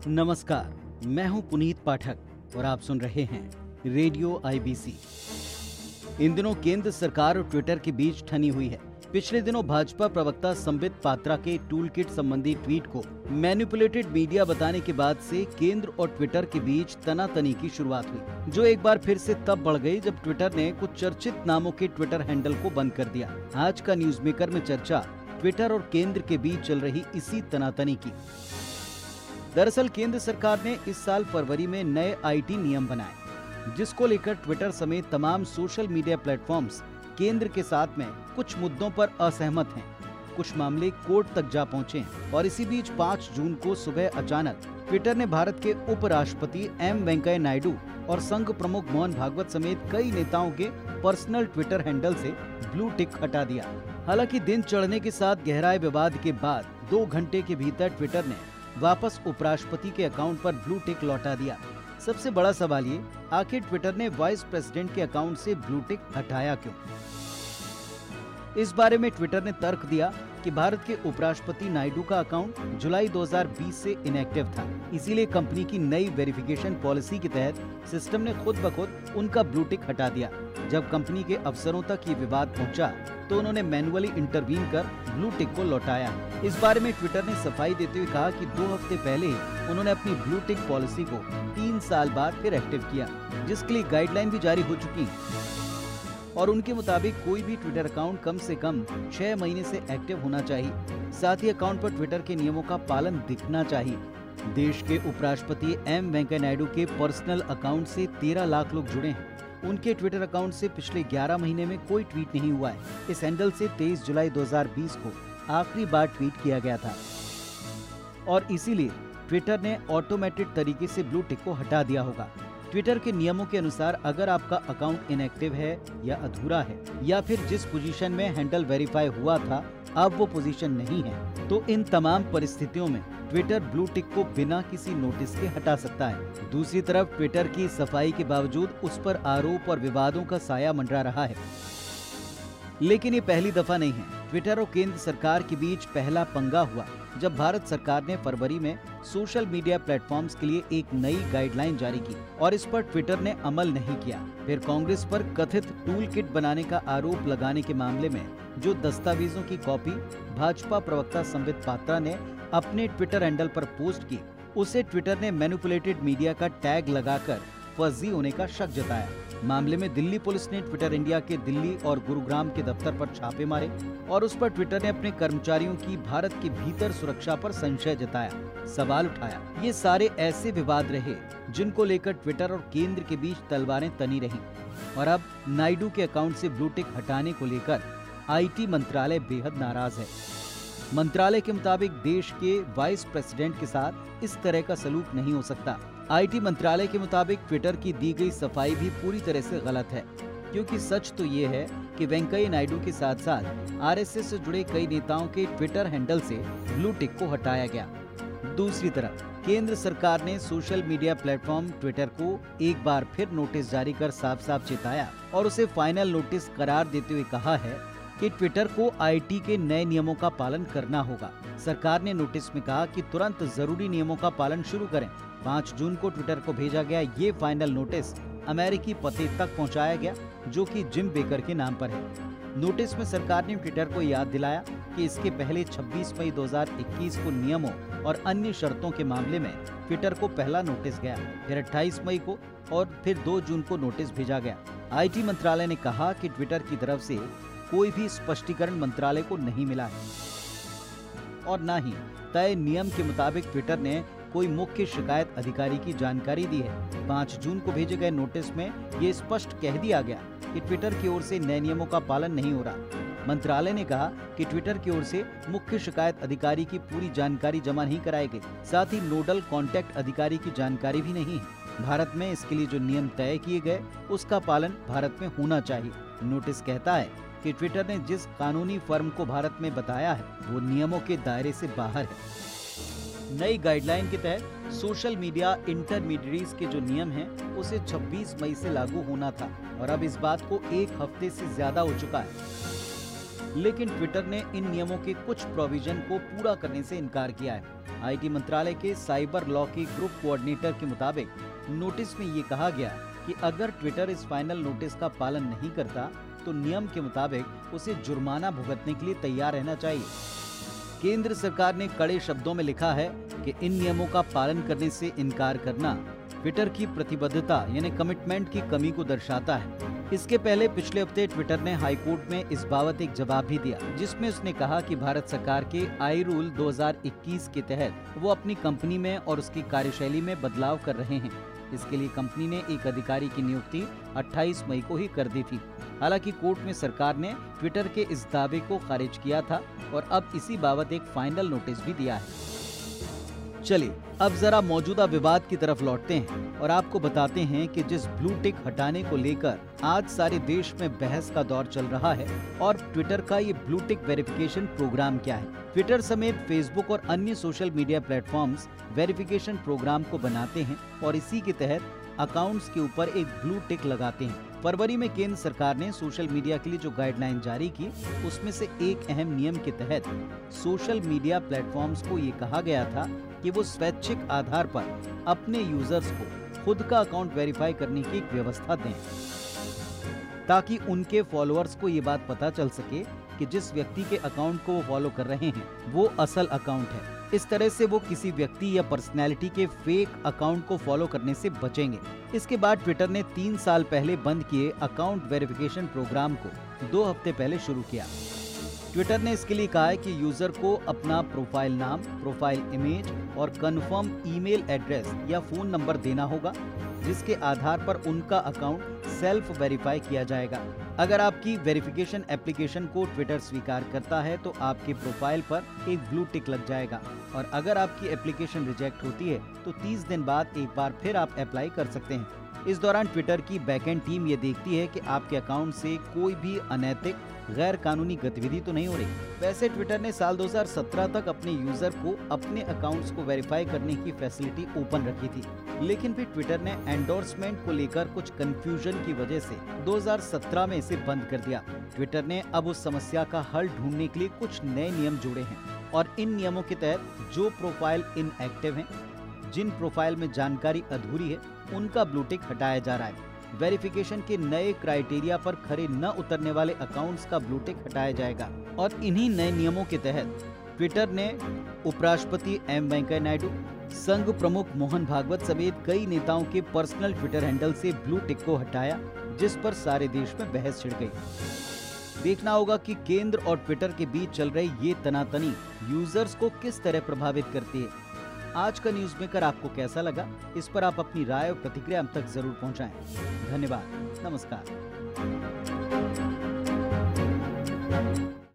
नमस्कार, मैं हूं पुनीत पाठक और आप सुन रहे हैं रेडियो IBC। इन दिनों केंद्र सरकार और ट्विटर के बीच ठनी हुई है। पिछले दिनों भाजपा प्रवक्ता संबित पात्रा के टूल किट संबंधी ट्वीट को मैनिपुलेटेड मीडिया बताने के बाद से केंद्र और ट्विटर के बीच तनातनी की शुरुआत हुई, जो एक बार फिर से तब बढ़ गई जब ट्विटर ने कुछ चर्चित नामों के ट्विटर हैंडल को बंद कर दिया। आज का न्यूज मेकर में चर्चा ट्विटर और केंद्र के बीच चल रही इसी तनातनी की। दरअसल केंद्र सरकार ने इस साल फरवरी में नए IT नियम बनाए, जिसको लेकर ट्विटर समेत तमाम सोशल मीडिया प्लेटफॉर्म्स केंद्र के साथ में कुछ मुद्दों पर असहमत हैं। कुछ मामले कोर्ट तक जा पहुंचे हैं और इसी बीच 5 जून को सुबह अचानक ट्विटर ने भारत के उपराष्ट्रपति M वेंकैया नायडू और संघ प्रमुख मोहन भागवत समेत कई नेताओं के पर्सनल ट्विटर हैंडल से ब्लू टिक हटा दिया। हालांकि दिन चढ़ने के साथ गहराए विवाद के बाद 2 घंटे के भीतर ट्विटर ने वापस उपराष्ट्रपति के अकाउंट पर ब्लू टिक लौटा दिया। सबसे बड़ा सवाल ये, आखिर ट्विटर ने वाइस प्रेसिडेंट के अकाउंट से ब्लू टिक हटाया क्यों? इस बारे में ट्विटर ने तर्क दिया कि भारत के उपराष्ट्रपति नायडू का अकाउंट जुलाई 2020 से इनएक्टिव था, इसीलिए कंपनी की नई वेरिफिकेशन पॉलिसी के तहत सिस्टम ने खुद ब खुद उनका ब्लू टिक हटा दिया। जब कंपनी के अफसरों तक ये विवाद पहुंचा, तो उन्होंने मैन्युअली इंटरवीन कर ब्लू टिक को लौटाया। इस बारे में ट्विटर ने सफाई देते हुए कहा कि 2 हफ्ते पहले ही उन्होंने अपनी ब्लू टिक पॉलिसी को 3 साल बाद फिर एक्टिव किया, जिसके लिए गाइडलाइन भी जारी हो चुकी और उनके मुताबिक कोई भी ट्विटर अकाउंट कम से कम 6 महीने से एक्टिव होना चाहिए। साथ ही अकाउंट पर ट्विटर के नियमों का पालन दिखना चाहिए। देश के उपराष्ट्रपति M वेंकैया नायडू के पर्सनल अकाउंट से 13 लाख लोग जुड़े हैं। उनके ट्विटर अकाउंट से पिछले 11 महीने में कोई ट्वीट नहीं हुआ है। इस हैंडल से 23 जुलाई 2020 को आखिरी बार ट्वीट किया गया था और इसीलिए ट्विटर ने ऑटोमेटेड तरीके से ब्लू टिक को हटा दिया होगा। ट्विटर के नियमों के अनुसार अगर आपका अकाउंट इनएक्टिव है या अधूरा है या फिर जिस पोजीशन में हैंडल वेरीफाई हुआ था अब वो पोजीशन नहीं है, तो इन तमाम परिस्थितियों में ट्विटर ब्लू टिक को बिना किसी नोटिस के हटा सकता है। दूसरी तरफ ट्विटर की सफाई के बावजूद उस पर आरोप और विवादों का साया मंडरा रहा है। लेकिन ये पहली दफा नहीं है। ट्विटर और केंद्र सरकार के बीच पहला पंगा हुआ जब भारत सरकार ने फरवरी में सोशल मीडिया प्लेटफॉर्म्स के लिए एक नई गाइडलाइन जारी की और इस पर ट्विटर ने अमल नहीं किया। फिर कांग्रेस पर कथित टूल किट बनाने का आरोप लगाने के मामले में जो दस्तावेजों की कॉपी भाजपा प्रवक्ता संबित पात्रा ने अपने ट्विटर हैंडल पर पोस्ट की, उसे ट्विटर ने मैनिपुलेटेड मीडिया का टैग लगाकर फर्जी होने का शक जताया। मामले में दिल्ली पुलिस ने ट्विटर इंडिया के दिल्ली और गुरुग्राम के दफ्तर पर छापे मारे और उस पर ट्विटर ने अपने कर्मचारियों की भारत के भीतर सुरक्षा पर संशय जताया, सवाल उठाया। ये सारे ऐसे विवाद रहे जिनको लेकर ट्विटर और केंद्र के बीच तलवारें तनी रही और अब नायडू के अकाउंट से ब्लू टिक हटाने को लेकर IT मंत्रालय बेहद नाराज है। मंत्रालय के मुताबिक देश के वाइस प्रेसिडेंट के साथ इस तरह का सलूक नहीं हो सकता। IT मंत्रालय के मुताबिक ट्विटर की दी गई सफाई भी पूरी तरह से गलत है, क्योंकि सच तो ये है कि वेंकैया नायडू के साथ साथ RSS से जुड़े कई नेताओं के ट्विटर हैंडल से ब्लू टिक को हटाया गया। दूसरी तरफ केंद्र सरकार ने सोशल मीडिया प्लेटफॉर्म ट्विटर को एक बार फिर नोटिस जारी कर साफ साफ चेताया और उसे फाइनल नोटिस करार देते हुए कहा है कि ट्विटर को IT के नए नियमों का पालन करना होगा। सरकार ने नोटिस में कहा कि तुरंत जरूरी नियमों का पालन शुरू करें। 5 जून को ट्विटर को भेजा गया ये फाइनल नोटिस अमेरिकी पते तक पहुंचाया गया, जो कि जिम बेकर के नाम पर है। नोटिस में सरकार ने ट्विटर को याद दिलाया कि इसके पहले 26 मई 2021 को नियमों और अन्य शर्तों के मामले में ट्विटर को पहला नोटिस गया, फिर 28 मई को और फिर 2 जून को नोटिस भेजा गया। IT मंत्रालय ने कहा कि ट्विटर की तरफ से कोई भी स्पष्टीकरण मंत्रालय को नहीं मिला है और न ही तय नियम के मुताबिक ट्विटर ने कोई मुख्य शिकायत अधिकारी की जानकारी दी है। 5 जून को भेजे गए नोटिस में ये स्पष्ट कह दिया गया कि ट्विटर की ओर से नए नियमों का पालन नहीं हो रहा। मंत्रालय ने कहा कि ट्विटर की ओर से मुख्य शिकायत अधिकारी की पूरी जानकारी जमा नहीं कराई गई, साथ ही नोडल कॉन्टैक्ट अधिकारी की जानकारी भी नहीं है। भारत में इसके लिए जो नियम तय किए गए उसका पालन भारत में होना चाहिए। नोटिस कहता है कि ट्विटर ने जिस कानूनी फर्म को भारत में बताया है वो नियमों के दायरे से बाहर है। नई गाइडलाइन के तहत सोशल मीडिया इंटरमीडिएट्स के जो नियम हैं उसे 26 मई से लागू होना था और अब इस बात को 1 हफ्ते से ज्यादा हो चुका है। लेकिन ट्विटर ने इन नियमों के कुछ प्रोविजन को पूरा करने से इनकार किया है। आईटी मंत्रालय के साइबर लॉ के ग्रुप कोऑर्डिनेटर के मुताबिक नोटिस में ये कहा गया कि अगर ट्विटर इस फाइनल नोटिस का पालन नहीं करता तो नियम के मुताबिक उसे जुर्माना भुगतने के लिए तैयार रहना चाहिए। केंद्र सरकार ने कड़े शब्दों में लिखा है कि इन नियमों का पालन करने से इनकार करना ट्विटर की प्रतिबद्धता यानी कमिटमेंट की कमी को दर्शाता है। इसके पहले पिछले हफ्ते ट्विटर ने हाईकोर्ट में इस बाबत एक जवाब भी दिया, जिसमें उसने कहा कि भारत सरकार के आई रूल 2021 के तहत वो अपनी कंपनी में और उसकी कार्यशैली में बदलाव कर रहे हैं। इसके लिए कंपनी ने एक अधिकारी की नियुक्ति 28 मई को ही कर दी थी। हालांकि कोर्ट में सरकार ने ट्विटर के इस दावे को खारिज किया था और अब इसी बाबत एक फाइनल नोटिस भी दिया है। चलिए अब जरा मौजूदा विवाद की तरफ लौटते हैं और आपको बताते हैं कि जिस ब्लू टिक हटाने को लेकर आज सारे देश में बहस का दौर चल रहा है और ट्विटर का ये ब्लू टिक वेरिफिकेशन प्रोग्राम क्या है। ट्विटर समेत फेसबुक और अन्य social media platforms verification program को बनाते हैं और इसी के तहत अकाउंट्स के ऊपर एक ब्लू टिक लगाते हैं। फरवरी में केंद्र सरकार ने सोशल मीडिया के लिए जो गाइडलाइन जारी की, उसमें से एक अहम नियम के तहत सोशल मीडिया प्लेटफॉर्म्स को ये कहा गया था कि वो स्वैच्छिक आधार पर अपने यूजर्स को खुद का अकाउंट वेरीफाई करने की एक व्यवस्था दें, ताकि उनके फॉलोअर्स को ये बात पता चल सके कि जिस व्यक्ति के अकाउंट को वो फॉलो कर रहे हैं वो असल अकाउंट है। इस तरह से वो किसी व्यक्ति या पर्सनैलिटी के फेक अकाउंट को फॉलो करने से बचेंगे। इसके बाद ट्विटर ने 3 साल पहले बंद किए अकाउंट वेरिफिकेशन प्रोग्राम को 2 हफ्ते पहले शुरू किया। ट्विटर ने इसके लिए कहा है कि यूजर को अपना प्रोफाइल नाम, प्रोफाइल इमेज और कंफर्म ईमेल एड्रेस या फोन नंबर देना होगा, जिसके आधार पर उनका अकाउंट सेल्फ वेरीफाई किया जाएगा। अगर आपकी वेरिफिकेशन एप्लीकेशन को ट्विटर स्वीकार करता है तो आपके प्रोफाइल पर एक ब्लू टिक लग जाएगा और अगर आपकी एप्लीकेशन रिजेक्ट होती है तो 30 दिन बाद एक बार फिर आप अप्लाई कर सकते हैं। इस दौरान ट्विटर की बैकएंड टीम ये देखती है कि आपके अकाउंट से कोई भी अनैतिक गैर कानूनी गतिविधि तो नहीं हो रही। वैसे ट्विटर ने साल 2017 तक अपने यूजर को अपने अकाउंट्स को वेरीफाई करने की फैसिलिटी ओपन रखी थी, लेकिन फिर ट्विटर ने एंडोर्समेंट को लेकर कुछ कंफ्यूजन की वजह से 2017 में इसे बंद कर दिया। ट्विटर ने अब उस समस्या का हल ढूंढने के लिए कुछ नए नियम जोड़े हैं और इन नियमों के तहत जो प्रोफाइल इनएक्टिव हैं, जिन प्रोफाइल में जानकारी अधूरी है, उनका ब्लू टिक हटाया जा रहा है। वेरिफिकेशन के नए क्राइटेरिया पर खरे न उतरने वाले अकाउंट्स का ब्लू टिक हटाया जाएगा और इन्हीं नए नियमों के तहत ट्विटर ने उपराष्ट्रपति एम वेंकैया नायडू, संघ प्रमुख मोहन भागवत समेत कई नेताओं के पर्सनल ट्विटर हैंडल से ब्लू टिक को हटाया, जिस पर सारे देश में बहस छिड़ गई। देखना होगा कि केंद्र और ट्विटर के बीच चल रही ये तनातनी यूजर्स को किस तरह प्रभावित करती है। आज का न्यूज़ मेकर आपको कैसा लगा, इस पर आप अपनी राय और प्रतिक्रिया हम तक जरूर पहुंचाएं। धन्यवाद, नमस्कार।